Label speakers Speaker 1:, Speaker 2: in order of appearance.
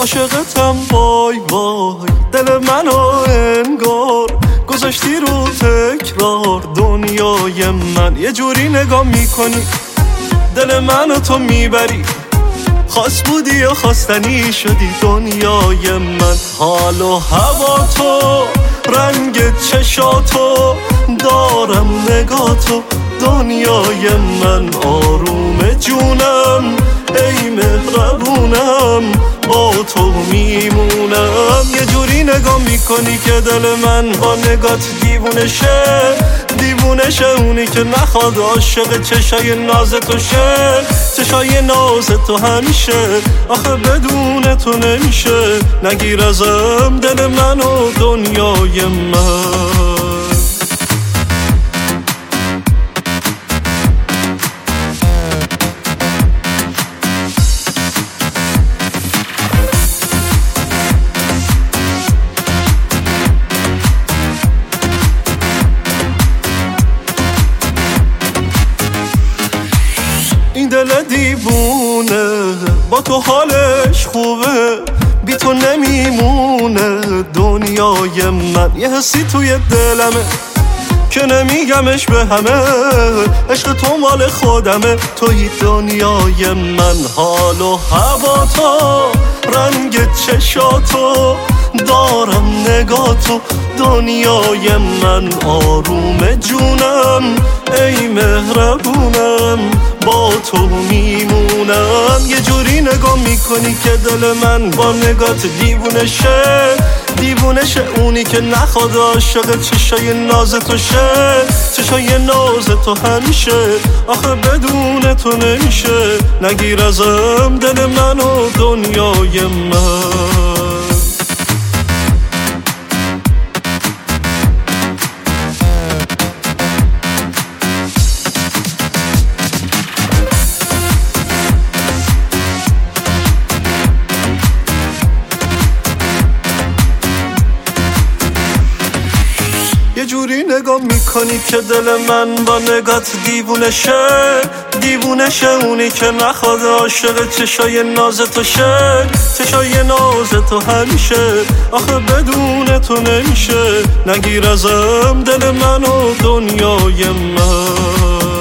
Speaker 1: عاشقتم وای وای، دل منو انگار گذاشتی رو تکرار. دنیای من یه جوری نگاه میکنی، دل منو تو میبری، خواست بودی یا خواستنی شدی. دنیای من حال و هوا تو، رنگ چشاتو، دارم نگاتو. دنیای من آروم جونم، ای مهربونم، با تو میمونم. یه جوری نگاه میکنی که دل من با نگات دیوونه شه، دیوونه شه. اونی که نخواد عاشق چشای ناز تو شه، چشای ناز تو همیشه. آخه بدون تو نمیشه، نگیر ازم دل من و دنیای من. این دل دیوونه با تو حالش خوبه، بی تو نمیمونه. دنیای من یه حسی توی دلمه که نمیگمش به همه، عشق تو مال خودمه. توی دنیای من حال و هوا تو، رنگ چشاتو، دارم نگاتو. دنیای من آروم جونم، ای مهربونم، با تو میمونم. یه جوری نگاه میکنی که دل من با نگات دیوونه شه، دیوونه شه. اونی که نخواد عاشق چشای ناز تو شه، چشای ناز تو همیشه. آخه بدون تو نمیشه، نگیر ازم دل من و دنیای من. یه جوری نگاه میکنی که دل من با نگات دیوونه شه، دیوونه شه. اونی که نخواد عاشق چشای ناز تو شه، چشای ناز تو همیشه. آخه بدون تو نمیشه، نگیر ازم دل من و دنیای من.